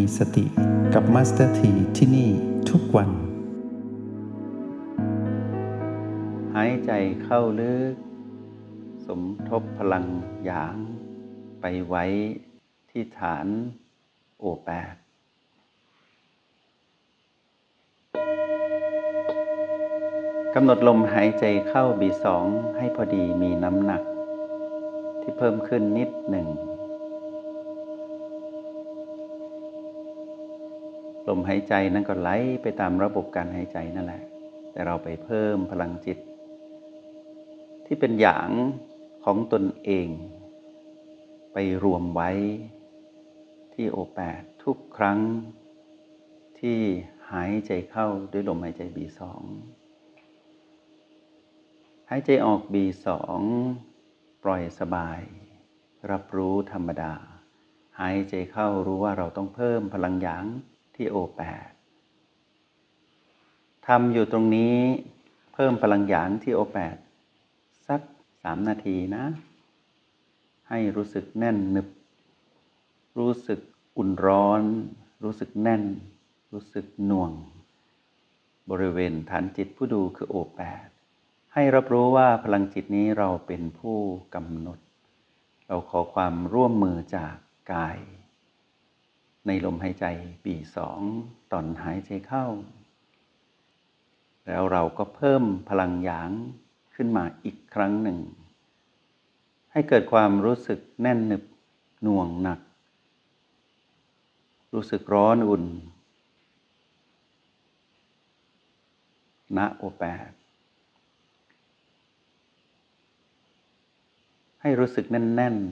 มีสติกับมาสเตอร์ทีที่นี่ทุกวันหายใจเข้าลึกสมทบพลังหยางไปไว้ที่ฐานโอแปดกำหนดลมหายใจเข้าB2ให้พอดีมีน้ำหนักที่เพิ่มขึ้นนิดหนึ่งลมหายใจนั้นก็ไหลไปตามระบบการหายใจนั่นแหละแต่เราไปเพิ่มพลังจิตที่เป็นหยางของตนเองไปรวมไว้ที่โอแปดทุกครั้งที่หายใจเข้าด้วยลมหายใจB2หายใจออก B2 ปล่อยสบายรับรู้ธรรมดาหายใจเข้ารู้ว่าเราต้องเพิ่มพลังหยางที่ O8 ทำอยู่ตรงนี้เพิ่มพลังหยางที่ O8 สัก3 นาทีนะให้รู้สึกแน่นหนึบรู้สึกอุ่นร้อนรู้สึกแน่นรู้สึกหน่วงบริเวณฐานจิตผู้ดูคือ O8ให้รับรู้ว่าพลังจิตนี้เราเป็นผู้กำหนดเราขอความร่วมมือจากกายในลมหายใจB2ตอนหายใจเข้าแล้วเราก็เพิ่มพลังหยางขึ้นมาอีกครั้งหนึ่งให้เกิดความรู้สึกแน่นหนึบหน่วงหนักรู้สึกร้อนอุ่นณO8ให้รู้สึกแน่น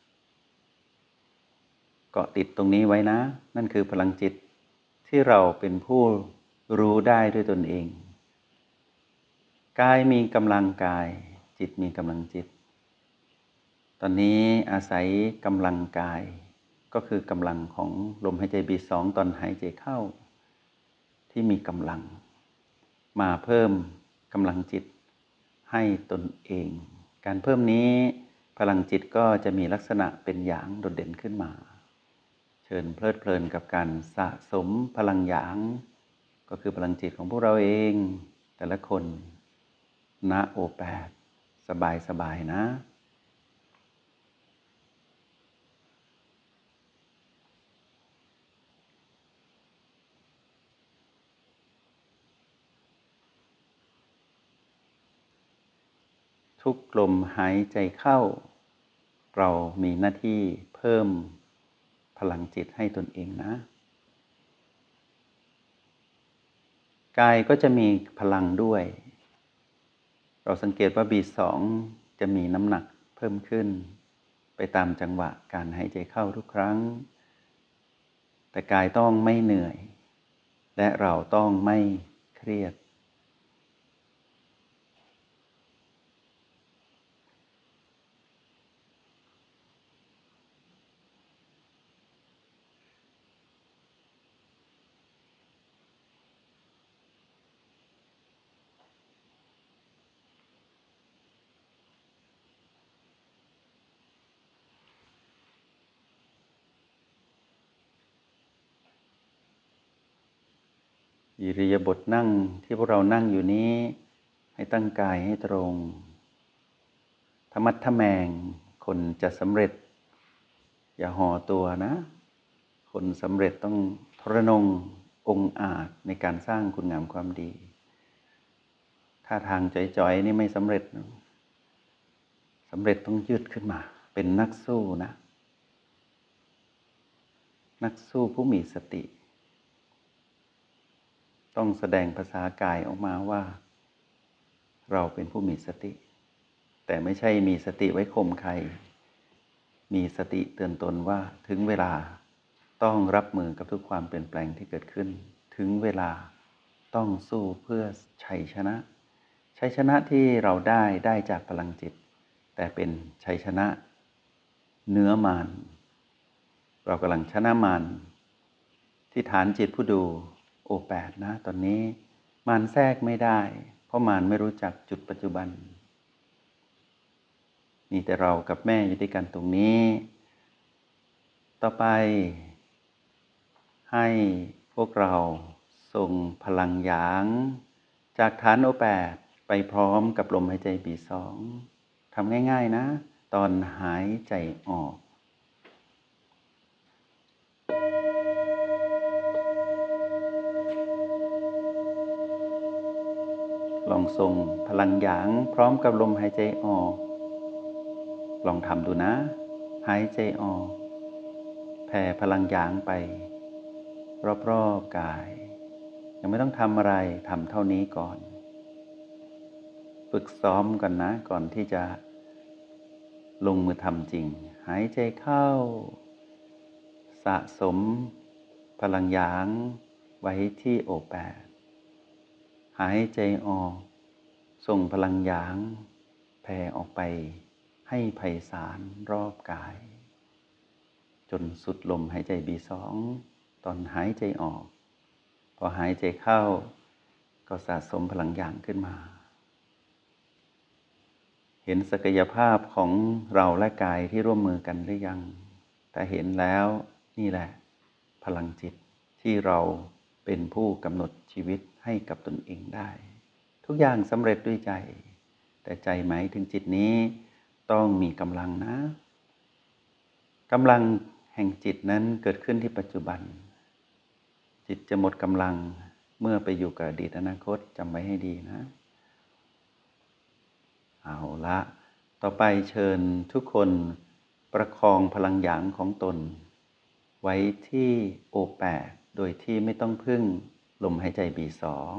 ๆเกาะติดตรงนี้ไว้นะนั่นคือพลังจิตที่เราเป็นผู้รู้ได้ด้วยตนเองกายมีกำลังกายจิตมีกำลังจิตตอนนี้อาศัยกำลังกายก็คือกำลังของลมหายใจB2ตอนหายใจเข้าที่มีกำลังมาเพิ่มกำลังจิตให้ตนเองการเพิ่มนี้พลังจิตก็จะมีลักษณะเป็นหยางโดดเด่นขึ้นมาเชิญเพลิดเพลินกับการสะสมพลังหยางก็คือพลังจิตของพวกเราเองแต่ละคนณO8สบายๆนะทุกลมหายใจเข้าเรามีหน้าที่เพิ่มพลังจิตให้ตนเองนะกายก็จะมีพลังด้วยเราสังเกตว่าB2จะมีน้ำหนักเพิ่มขึ้นไปตามจังหวะการหายใจเข้าทุกครั้งแต่กายต้องไม่เหนื่อยและเราต้องไม่เครียดอิริยาบถนั่งที่พวกเรานั่งอยู่นี้ให้ตั้งกายให้ตรงธรรมัดทะแมงคนจะสำเร็จอย่าห่อตัวนะคนสำเร็จต้องทรนงองอาจในการสร้างคุณงามความดีถ้าทางจ่อยๆนี่ไม่สำเร็จสำเร็จต้องยืดขึ้นมาเป็นนักสู้นะนักสู้ผู้มีสติต้องแสดงภาษากายออกมาว่าเราเป็นผู้มีสติแต่ไม่ใช่มีสติไว้ข่มใครมีสติเตือนตนว่าถึงเวลาต้องรับมือกับทุกความเปลี่ยนแปลงที่เกิดขึ้นถึงเวลาต้องสู้เพื่อชัยชนะชัยชนะที่เราได้จากพลังจิตแต่เป็นชัยชนะเหนือมารเรากำลังชนะมารที่ฐานจิตผู้ดูO8นะตอนนี้มารแทรกไม่ได้เพราะมารไม่รู้จักจุดปัจจุบันมีแต่เรากับแม่อยู่ด้วยกันตรงนี้ต่อไปให้พวกเราส่งพลังหยางจากฐานโอแปดไปพร้อมกับลมหายใจบีสองทำง่ายๆนะตอนหายใจออกลองส่งพลังหยางพร้อมกับลมหายใจออกลองทำดูนะหายใจออกแผ่พลังหยางไปรอบๆกายยังไม่ต้องทำอะไรทำเท่านี้ก่อนฝึกซ้อมกันนะก่อนที่จะลงมือทำจริงหายใจเข้าสะสมพลังหยางไว้ที่โอแปดหายใจออกส่งพลังหยางแผ่ออกไปให้ไพศาลรอบกายจนสุดลมหายใจบีสองตอนหายใจออกพอหายใจเข้าก็สะสมพลังหยางขึ้นมาเห็นศักยภาพของเราและกายที่ร่วมมือกันหรือยังแต่เห็นแล้วนี่แหละพลังจิตที่เราเป็นผู้กำหนดชีวิตให้กับตนเองได้ทุกอย่างสำเร็จด้วยใจแต่ใจหมายถึงจิตนี้ต้องมีกำลังนะกำลังแห่งจิตนั้นเกิดขึ้นที่ปัจจุบันจิตจะหมดกำลังเมื่อไปอยู่กับอดีตอนาคตจำไว้ให้ดีนะเอาละต่อไปเชิญทุกคนประคองพลังหยางของตนไว้ที่โอแปดโดยที่ไม่ต้องพึ่งลมหายใจบีสอง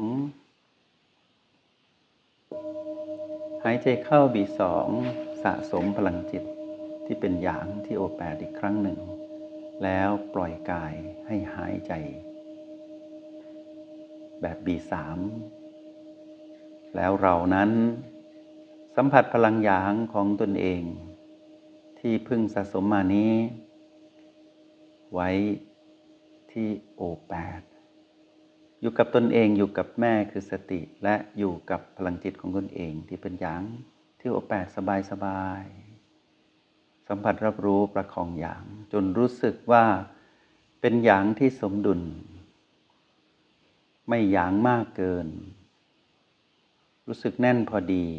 หายใจเข้าบีสองสะสมพลังจิตที่เป็นหยางที่โอแปดอีกครั้งหนึ่งแล้วปล่อยกายให้หายใจแบบบีสามแล้วเรานั้นสัมผัสพลังหยางของตนเองที่เพิ่งสะสมมานี้ไว้ที่โอแปดอยู่กับตนเองอยู่กับแม่คือสติและอยู่กับพลังจิตของตนเองที่เป็นหยางที่โอแปดสบายๆสัมผัสรับรู้ประคองหยางจนรู้สึกว่าเป็นหยางที่สมดุลไม่หยางมากเกินรู้สึกแน่นพอดี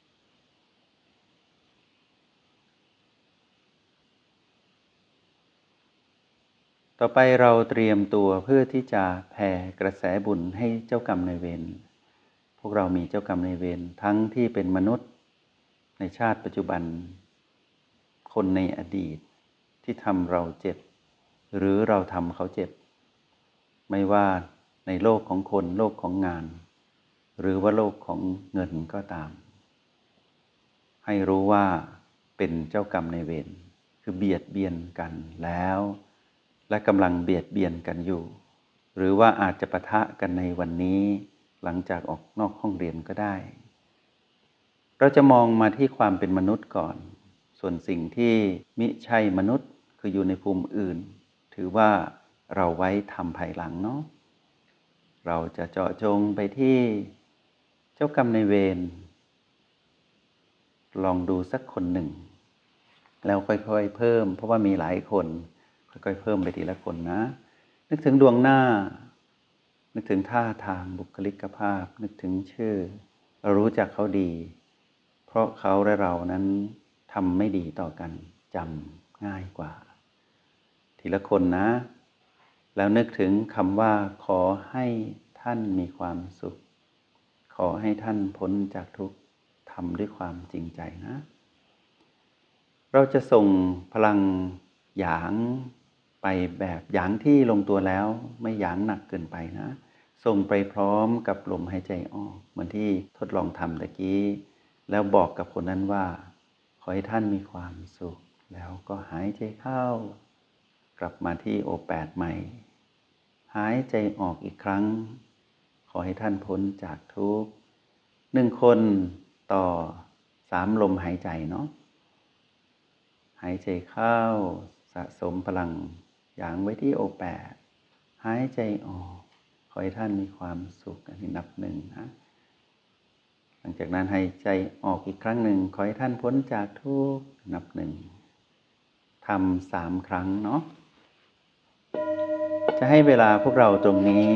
ต่อไปเราเตรียมตัวเพื่อที่จะแผ่กระแสบุญให้เจ้ากรรมนายเวรพวกเรามีเจ้ากรรมนายเวรทั้งที่เป็นมนุษย์ในชาติปัจจุบันคนในอดีตที่ทำเราเจ็บหรือเราทำเขาเจ็บไม่ว่าในโลกของคนโลกของงานหรือว่าโลกของเงินก็ตามให้รู้ว่าเป็นเจ้ากรรมนายเวรคือเบียดเบียนกันแล้วและกำลังเบียดเบียนกันอยู่หรือว่าอาจจะปะทะกันในวันนี้หลังจากออกนอกห้องเรียนก็ได้เราจะมองมาที่ความเป็นมนุษย์ก่อนส่วนสิ่งที่มิใช่มนุษย์คืออยู่ในภูมิอื่นถือว่าเราไว้ทำภายหลังเนาะเราจะเจาะจงไปที่เจ้ากรรมนายเวรลองดูสักคนหนึ่งแล้วค่อยๆเพิ่มเพราะว่ามีหลายคนค่อยๆเพิ่มไปทีละคนนะนึกถึงดวงหน้านึกถึงท่าทางบุคลิกภาพนึกถึงชื่อเรารู้จักเขาดีเพราะเขาและเรานั้นทำไม่ดีต่อกันจำง่ายกว่าทีละคนนะแล้วนึกถึงคำว่าขอให้ท่านมีความสุขขอให้ท่านพ้นจากทุกข์ทำด้วยความจริงใจนะเราจะส่งพลังหยางไปแบบหยางที่ลงตัวแล้วไม่หยางหนักเกินไปนะส่งไปพร้อมกับลมหายใจออกเหมือนที่ทดลองทำตะกี้แล้วบอกกับคนนั้นว่าขอให้ท่านมีความสุขแล้วก็หายใจเข้ากลับมาที่โอแปดใหม่หายใจออกอีกครั้งขอให้ท่านพ้นจากทุกข์1 คนต่อ3 ลมหายใจเนาะหายใจเข้าสะสมพลังหยางไว้ที่โอแปดหายใจออกขอให้ท่านมีความสุขอันนี้นับ1นะหลังจากนั้นหายใจออกอีกครั้งหนึ่งขอให้ท่านพ้นจากทุกข์นับ1ทำ3 ครั้งเนาะจะให้เวลาพวกเราตรงนี้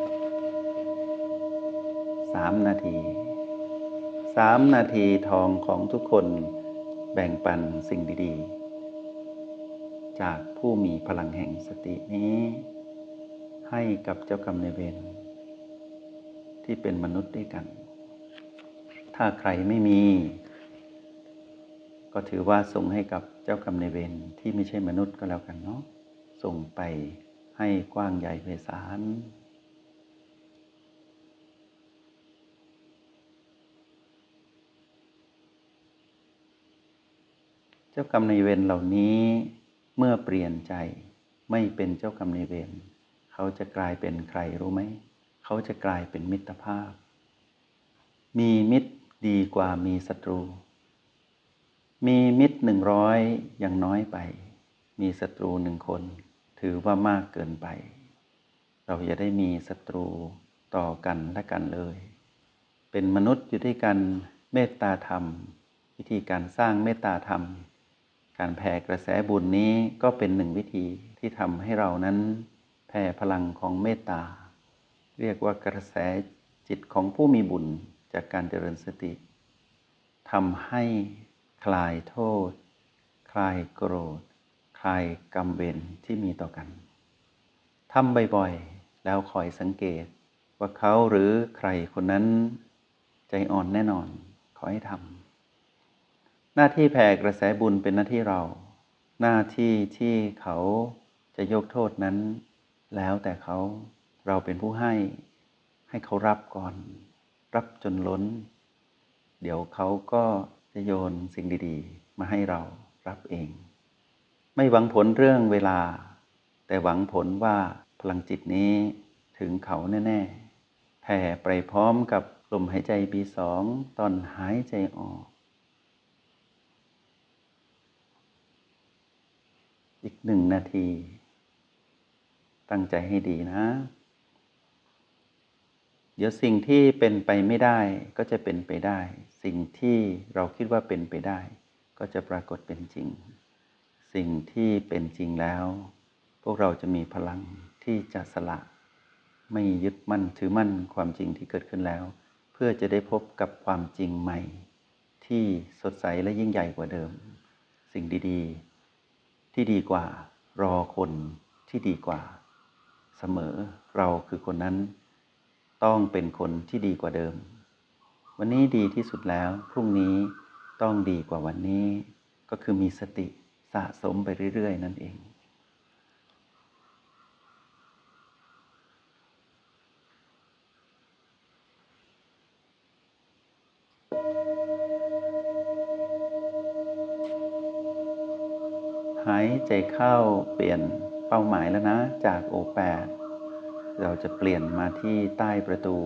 3 นาที3 นาทีทองของทุกคนแบ่งปันสิ่งดีๆจากผู้มีพลังแห่งสตินี้ให้กับเจ้ากรรมนายเวรที่เป็นมนุษย์ด้วยกันถ้าใครไม่มีก็ถือว่าส่งให้กับเจ้ากรรมนายเวรที่ไม่ใช่มนุษย์ก็แล้วกันเนาะส่งไปให้กว้างใหญ่ไพศาลเจ้ากรรมนายเวรเหล่านี้เมื่อเปลี่ยนใจไม่เป็นเจ้ากรรมนายเวรเขาจะกลายเป็นใครรู้ไหมเขาจะกลายเป็นมิตรภาพมีมิตรดีกว่ามีศัตรูมีมิตร100ยังน้อยไปมีศัตรู1 คนถือว่ามากเกินไปเราอย่าได้มีศัตรูต่อกันและกันเลยเป็นมนุษย์อยู่ด้วยกันเมตตาธรรมวิธีการสร้างเมตตาธรรมการแผ่กระแสบุญนี้ก็เป็น1 วิธีที่ทำให้เรานั้นแผ่พลังของเมตตาเรียกว่ากระแสจิตของผู้มีบุญจากการเจริญสติทำให้คลายโทษคลายโกรธคลายกรรมเวรที่มีต่อกันทำบ่อยๆแล้วคอยสังเกตว่าเขาหรือใครคนนั้นใจอ่อนแน่นอนขอให้ทำหน้าที่แผ่กระแสบุญเป็นหน้าที่เราหน้าที่ที่เขาจะยกโทษนั้นแล้วแต่เขาเราเป็นผู้ให้เขารับก่อนรับจนล้นเดี๋ยวเขาก็จะโยนสิ่งดีๆมาให้เรารับเองไม่หวังผลเรื่องเวลาแต่หวังผลว่าพลังจิตนี้ถึงเขาแน่ๆแผ่ไปพร้อมกับลมหายใจB2ตอนหายใจออกอีก1 นาทีตั้งใจให้ดีนะเดี๋ยวสิ่งที่เป็นไปไม่ได้ก็จะเป็นไปได้สิ่งที่เราคิดว่าเป็นไปได้ก็จะปรากฏเป็นจริงสิ่งที่เป็นจริงแล้วพวกเราจะมีพลังที่จะสละไม่ยึดมั่นถือมั่นความจริงที่เกิดขึ้นแล้วเพื่อจะได้พบกับความจริงใหม่ที่สดใสและยิ่งใหญ่กว่าเดิมสิ่งดีๆที่ดีกว่ารอคนที่ดีกว่าเสมอเราคือคนนั้นต้องเป็นคนที่ดีกว่าเดิมวันนี้ดีที่สุดแล้วพรุ่งนี้ต้องดีกว่าวันนี้ก็คือมีสติสะสมไปเรื่อยๆนั่นเองหายใจเข้าเปลี่ยนเป้าหมายแล้วนะจากO8เราจะเปลี่ยนมาที่ใต้ประตู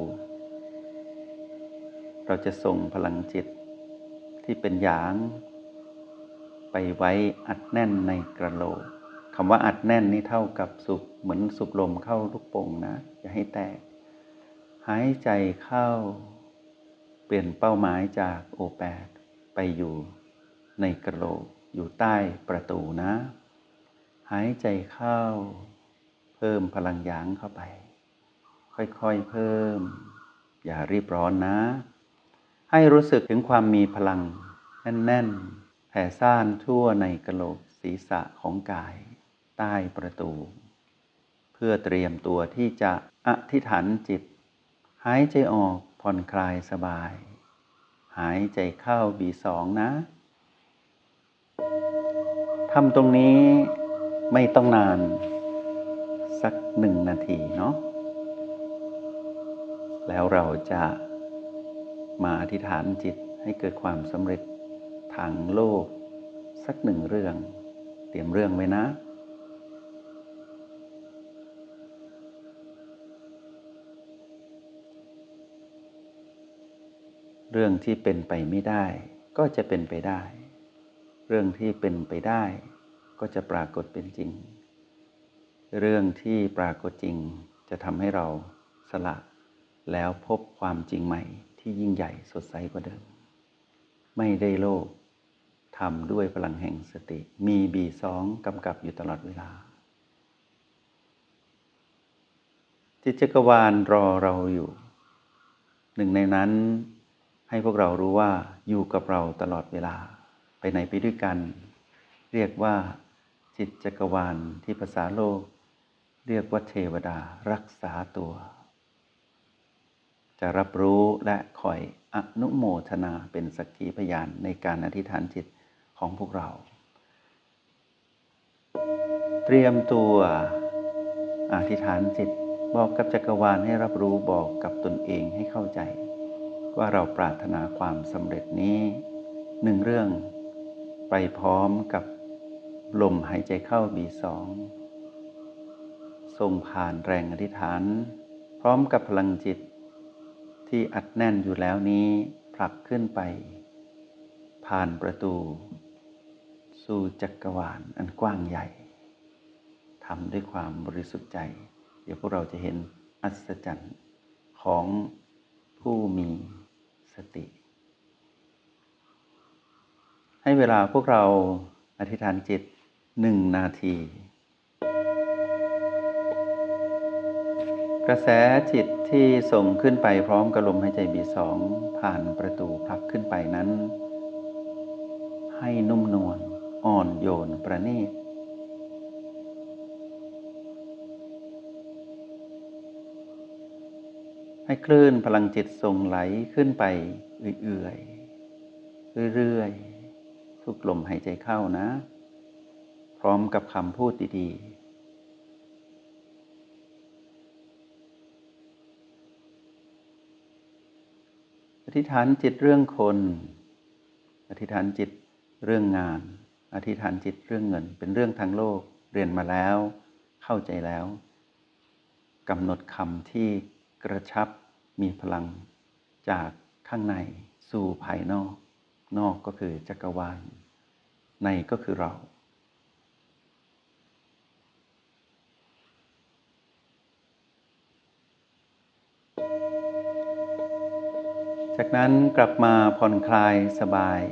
เราจะส่งพลังจิตที่เป็นหยางไปไว้อัดแน่นในกระโหลกคำว่าอัดแน่นนี่เท่ากับสูบเหมือนสูบลมเข้าลูกโป่งนะอย่าให้แตกหายใจเข้าเปลี่ยนเป้าหมายจากO8ไปอยู่ในกระโหลกอยู่ใต้ประตูนะหายใจเข้าเพิ่มพลังหยางเข้าไปค่อยๆเพิ่มอย่ารีบร้อนนะให้รู้สึกถึงความมีพลังแน่นๆแผ่ซ่านทั่วในกะโหลกศีรษะของกายใต้ประตูเพื่อเตรียมตัวที่จะอธิษฐานจิตหายใจออกผ่อนคลายสบายหายใจเข้าB2นะทำตรงนี้ไม่ต้องนานสัก1 นาทีเนาะแล้วเราจะมาอธิษฐานจิตให้เกิดความสำเร็จทางโลกสัก1 เรื่องเตรียมเรื่องไว้นะเรื่องที่เป็นไปไม่ได้ก็จะเป็นไปได้เรื่องที่เป็นไปได้ก็จะปรากฏเป็นจริงเรื่องที่ปรากฏจริงจะทำให้เราสละแล้วพบความจริงใหม่ที่ยิ่งใหญ่สดใสกว่าเดิมไม่ได้โลภทำด้วยพลังแห่งสติมีB2กำกับอยู่ตลอดเวลาจิตจักรวาลรอเราอยู่หนึ่งในนั้นให้พวกเรารู้ว่าอยู่กับเราตลอดเวลาไปไหนไปด้วยกันเรียกว่าจิตจักรวาลที่ภาษาโลกเรียกว่าเทวดารักษาตัวจะรับรู้และคอยอนุโมทนาเป็นสักขีพยานในการอธิษฐานจิตของพวกเราเตรียมตัวอธิษฐานจิตบอกกับจักรวาลให้รับรู้บอกกับตนเองให้เข้าใจว่าเราปรารถนาความสำเร็จนี้หนึ่งเรื่องไปพร้อมกับลมหายใจเข้าB2ส่งผ่านแรงอธิษฐานพร้อมกับพลังจิตที่อัดแน่นอยู่แล้วนี้ผลักขึ้นไปผ่านประตูสู่จักรวาลอันกว้างใหญ่ทำด้วยความบริสุทธิ์ใจเดี๋ยวพวกเราจะเห็นอัศจรรย์ของผู้มีสติให้เวลาพวกเราอธิษฐานจิต1 นาทีกระแสจิตที่ส่งขึ้นไปพร้อมกับลมหายใจB2ผ่านประตูผลักขึ้นไปนั้นให้นุ่มนวลอ่อนโยนประณีตให้คลื่นพลังจิตส่งไหลขึ้นไปเอื่อยๆเรื่อยๆทุกลมหายใจเข้านะพร้อมกับคำพูดดีๆอธิษฐานจิตเรื่องคนอธิษฐานจิตเรื่องงานอธิษฐานจิตเรื่องเงินเป็นเรื่องทางโลกเรียนมาแล้วเข้าใจแล้วกำหนดคำที่กระชับมีพลังจากข้างในสู่ภายนอกนอกก็คือจักรวาลในก็คือเราจากนั้นกลับมาผ่อนคลายสบาย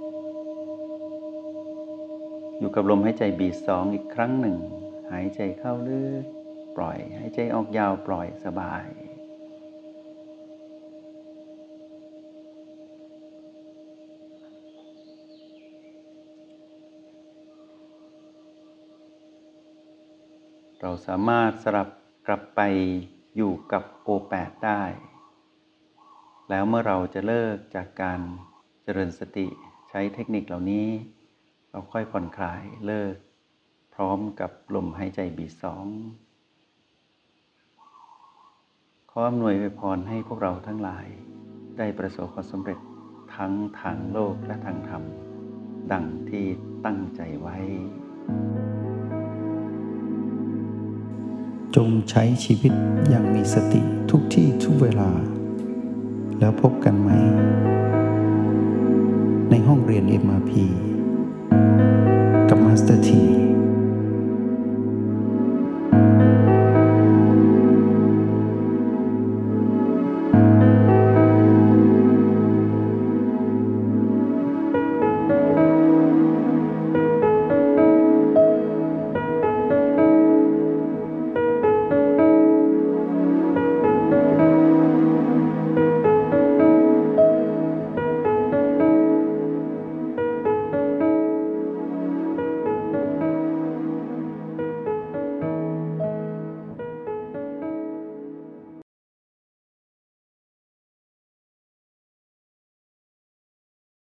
อยู่กับลมหายใจB2อีกครั้งหนึ่งหายใจเข้าลึกปล่อยหายใจออกยาวปล่อยสบายเราสามารถสลับกลับไปอยู่กับO8ได้แล้วเมื่อเราจะเลิกจากการเจริญสติใช้เทคนิคเหล่านี้เราค่อยผ่อนคลายเลิกพร้อมกับลมหายใจB2ขออำนวยอวยพรให้พวกเราทั้งหลายได้ประสบความสำเร็จทั้งทางโลกและทางธรรมดังที่ตั้งใจไว้จงใช้ชีวิตอย่างมีสติทุกที่ทุกเวลาแล้วพบกันไหมในห้องเรียน MRP กับมาสเตอร์ที